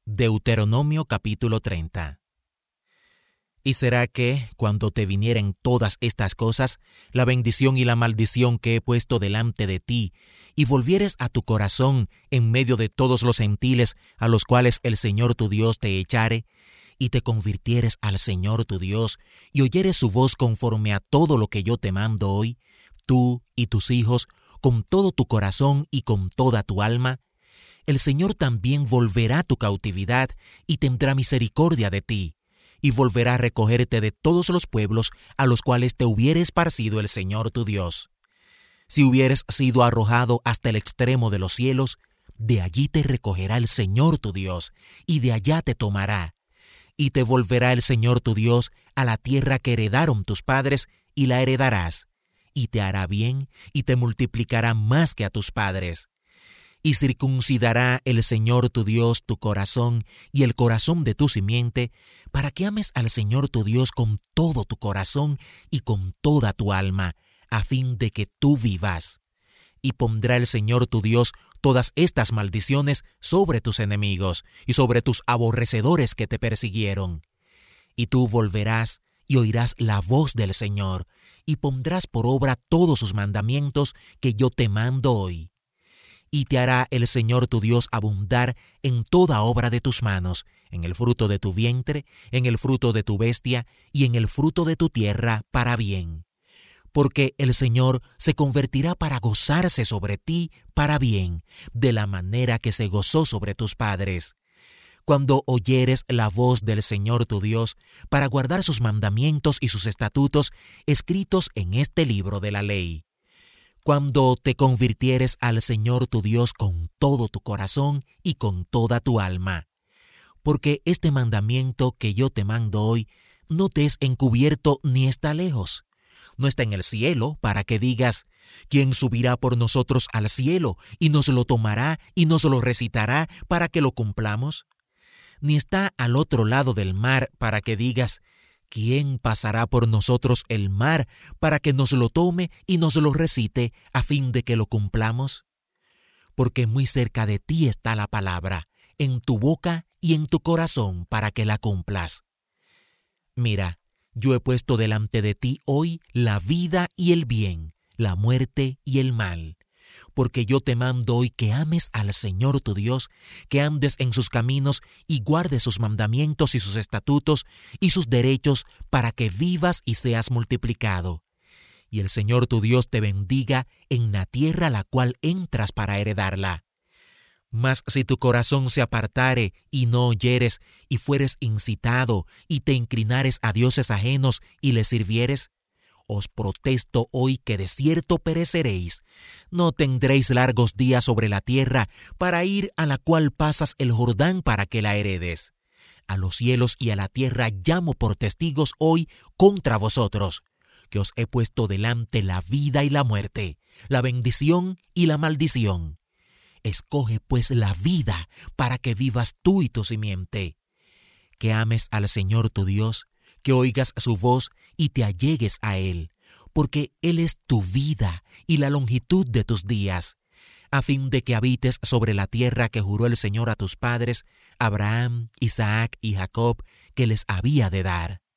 Deuteronomio capítulo 30. Y será que, cuando te vinieren todas estas cosas, la bendición y la maldición que he puesto delante de ti, y volvieres a tu corazón en medio de todos los gentiles a los cuales el Señor tu Dios te echare, y te convirtieres al Señor tu Dios, y oyeres su voz conforme a todo lo que yo te mando hoy, tú y tus hijos, con todo tu corazón y con toda tu alma, el Señor también volverá tu cautividad y tendrá misericordia de ti, y volverá a recogerte de todos los pueblos a los cuales te hubiere esparcido el Señor tu Dios. Si hubieres sido arrojado hasta el extremo de los cielos, de allí te recogerá el Señor tu Dios, y de allá te tomará. Y te volverá el Señor tu Dios a la tierra que heredaron tus padres, y la heredarás, y te hará bien, y te multiplicará más que a tus padres. Y circuncidará el Señor tu Dios tu corazón y el corazón de tu simiente, para que ames al Señor tu Dios con todo tu corazón y con toda tu alma, a fin de que tú vivas. Y pondrá el Señor tu Dios todas estas maldiciones sobre tus enemigos y sobre tus aborrecedores que te persiguieron. Y tú volverás y oirás la voz del Señor, y pondrás por obra todos sus mandamientos que yo te mando hoy. Y te hará el Señor tu Dios abundar en toda obra de tus manos, en el fruto de tu vientre, en el fruto de tu bestia y en el fruto de tu tierra para bien. Porque el Señor se convertirá para gozarse sobre ti para bien, de la manera que se gozó sobre tus padres. Cuando oyeres la voz del Señor tu Dios, para guardar sus mandamientos y sus estatutos escritos en este libro de la ley. Cuando te convirtieres al Señor tu Dios con todo tu corazón y con toda tu alma. Porque este mandamiento que yo te mando hoy no te es encubierto ni está lejos. No está en el cielo para que digas, ¿quién subirá por nosotros al cielo y nos lo tomará y nos lo recitará para que lo cumplamos? Ni está al otro lado del mar para que digas, ¿quién pasará por nosotros el mar para que nos lo tome y nos lo recite a fin de que lo cumplamos? Porque muy cerca de ti está la palabra, en tu boca y en tu corazón para que la cumplas. Mira, yo he puesto delante de ti hoy la vida y el bien, la muerte y el mal. Porque yo te mando hoy que ames al Señor tu Dios, que andes en sus caminos y guardes sus mandamientos y sus estatutos y sus derechos para que vivas y seas multiplicado. Y el Señor tu Dios te bendiga en la tierra a la cual entras para heredarla. Mas si tu corazón se apartare y no oyeres y fueres incitado y te inclinares a dioses ajenos y les sirvieres, os protesto hoy que de cierto pereceréis. No tendréis largos días sobre la tierra para ir a la cual pasas el Jordán para que la heredes. A los cielos y a la tierra llamo por testigos hoy contra vosotros, que os he puesto delante la vida y la muerte, la bendición y la maldición. Escoge pues la vida para que vivas tú y tu simiente. Que ames al Señor tu Dios, que oigas su voz y te allegues a Él, porque Él es tu vida y la longitud de tus días, a fin de que habites sobre la tierra que juró el Señor a tus padres, Abraham, Isaac y Jacob, que les había de dar.